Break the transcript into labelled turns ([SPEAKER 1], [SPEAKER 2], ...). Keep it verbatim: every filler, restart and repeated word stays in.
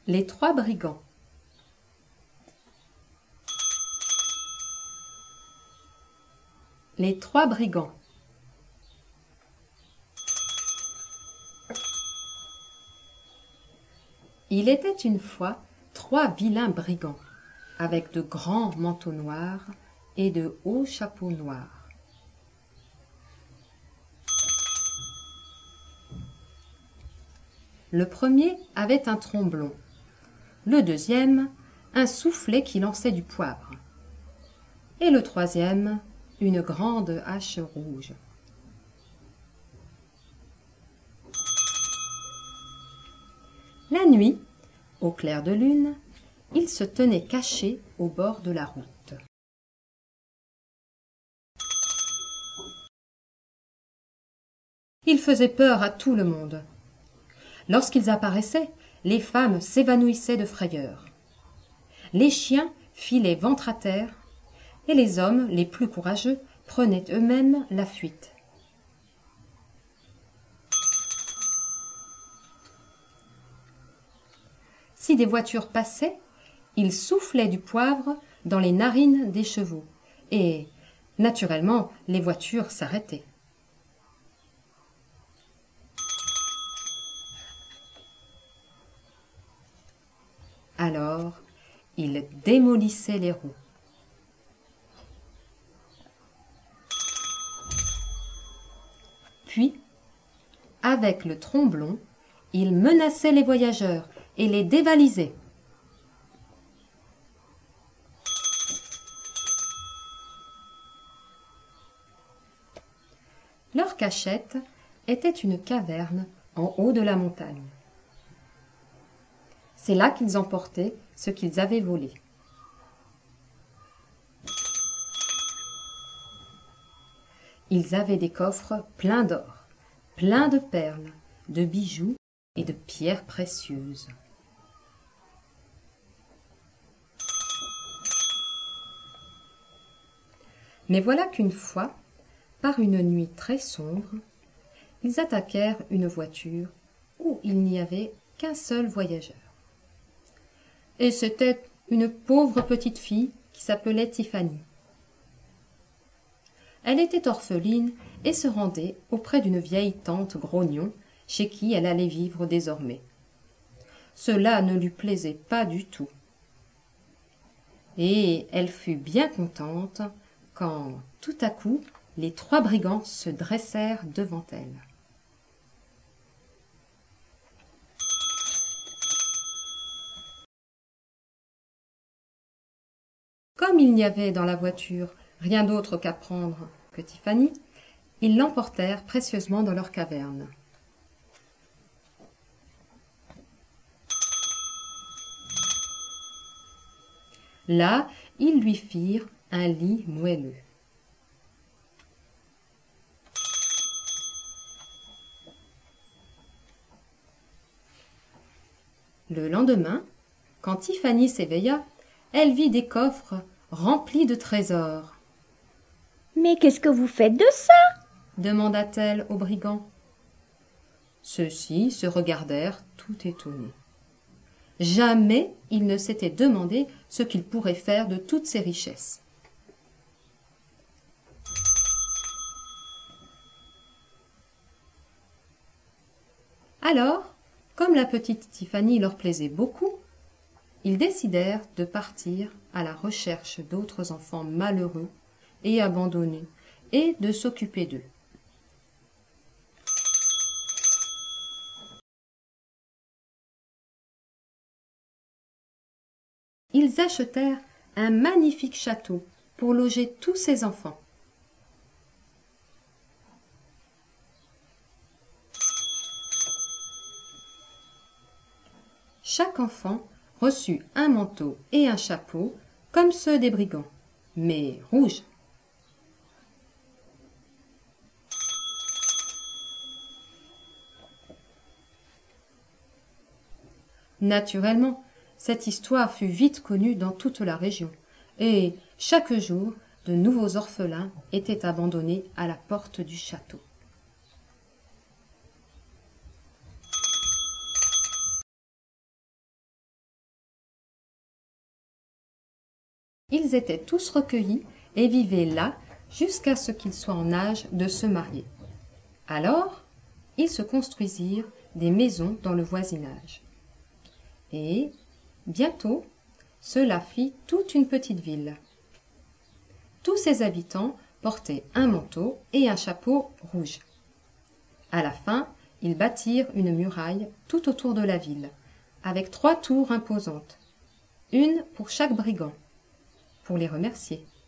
[SPEAKER 1] Les trois brigands. Les trois brigands. Il était une fois trois vilains brigands, avec de grands manteaux noirs et de hauts chapeaux noirs. Le premier avait un tromblon, le deuxième un soufflet qui lançait du poivre, et le troisième une grande hache rouge. La nuit, au clair de lune, ils se tenaient cachés au bord de la route. Ils faisaient peur à tout le monde. Lorsqu'ils apparaissaient, les femmes s'évanouissaient de frayeur. Les chiens filaient ventre à terre, et les hommes, les plus courageux, prenaient eux-mêmes la fuite. Si des voitures passaient, ils soufflaient du poivre dans les narines des chevaux, et, naturellement, les voitures s'arrêtaient. Alors, ils démolissaient les roues. Puis, avec le tromblon, ils menaçaient les voyageurs et les dévalisaient. Leur cachette était une caverne en haut de la montagne. C'est là qu'ils emportaient ce qu'ils avaient volé. Ils avaient des coffres pleins d'or, pleins de perles, de bijoux et de pierres précieuses. Mais voilà qu'une fois, par une nuit très sombre, ils attaquèrent une voiture où il n'y avait qu'un seul voyageur. Et c'était une pauvre petite fille qui s'appelait Tiffany. Elle était orpheline et se rendait auprès d'une vieille tante grognon chez qui elle allait vivre désormais. Cela ne lui plaisait pas du tout. Et elle fut bien contente quand, tout à coup, les trois brigands se dressèrent devant elle. Comme il n'y avait dans la voiture rien d'autre qu'à prendre que Tiffany, ils l'emportèrent précieusement dans leur caverne. Là, ils lui firent un lit moelleux. Le lendemain, quand Tiffany s'éveilla, elle vit des coffres remplis de trésors.
[SPEAKER 2] « Mais qu'est-ce que vous faites de ça ?»
[SPEAKER 1] demanda-t-elle aux brigands. Ceux-ci se regardèrent tout étonnés. Jamais ils ne s'étaient demandé ce qu'ils pourraient faire de toutes ces richesses. Alors, comme la petite Tiffany leur plaisait beaucoup, ils décidèrent de partir à la recherche d'autres enfants malheureux et abandonnés et de s'occuper d'eux. Ils achetèrent un magnifique château pour loger tous ces enfants. Chaque enfant reçut un manteau et un chapeau comme ceux des brigands, mais rouges. Naturellement, cette histoire fut vite connue dans toute la région, et chaque jour, de nouveaux orphelins étaient abandonnés à la porte du château. Ils étaient tous recueillis et vivaient là jusqu'à ce qu'ils soient en âge de se marier. Alors, ils se construisirent des maisons dans le voisinage. Et, bientôt, cela fit toute une petite ville. Tous ses habitants portaient un manteau et un chapeau rouge. À la fin, ils bâtirent une muraille tout autour de la ville, avec trois tours imposantes, une pour chaque brigand, pour les remercier.